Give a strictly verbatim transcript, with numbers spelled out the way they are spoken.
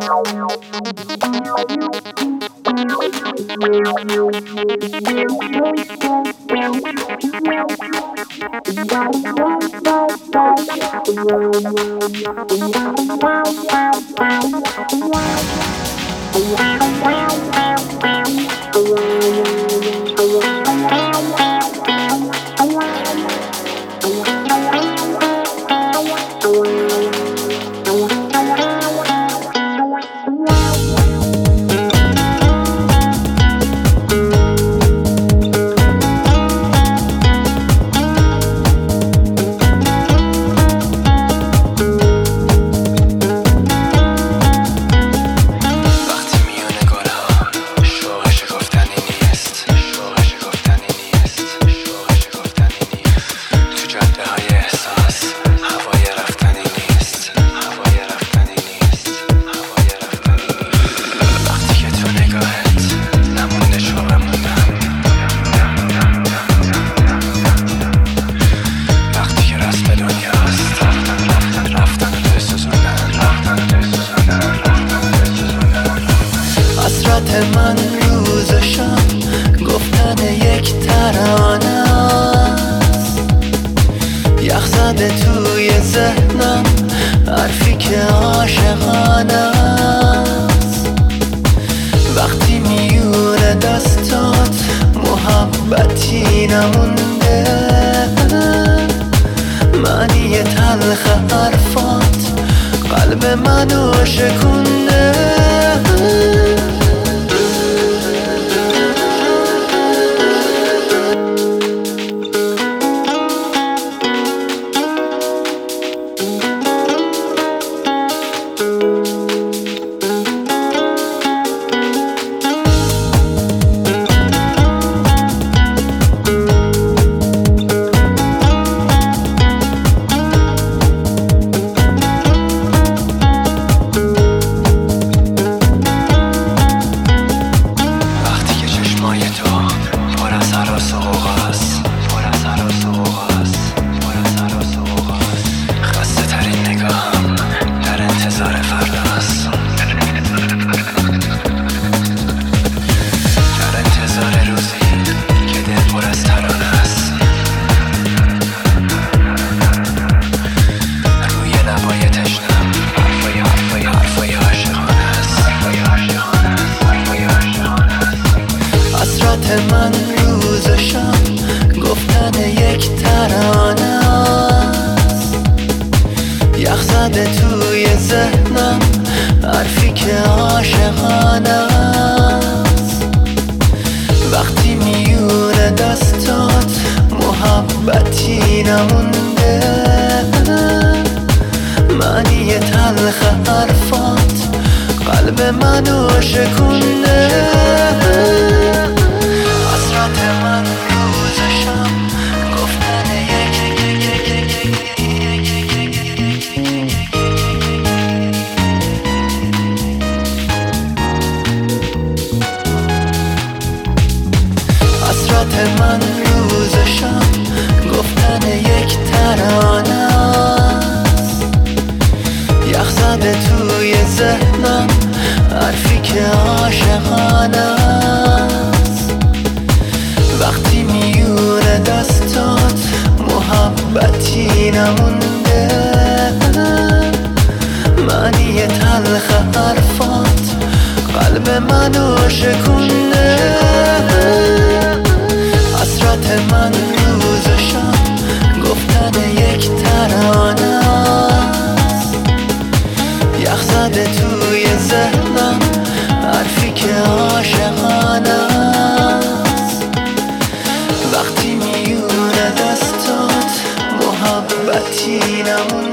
من روزشم گفتن یک ترانه است، یخ زده توی ذهنم حرفی که عاشقانه است. وقتی میونه دستات محبتی نمونده، معنی تلخ حرفات قلب منو شکونده. من روزشم گفتن یک ترانه است، یخ زده توی ذهنم حرفی که عاشقانه است. وقتی میونه دستات محبتی نمونده، معنی تلخ حرفات قلب منو شکونده. من روزشم گفتن یک حسرت من روزشم گفتن یک ترانه است، یخ زده توی ذهنم حرفی که عاشقانه است. وقتی میونه دستات محبتی نمونده، معنی تلخ حرفات قلب منو شکونده. حسرت من روزشم گفتن یک ترانه است، یخ زده توی ذهنم حرفی که عاشقانه است. وقتی میونه دستات محبتی نمونده،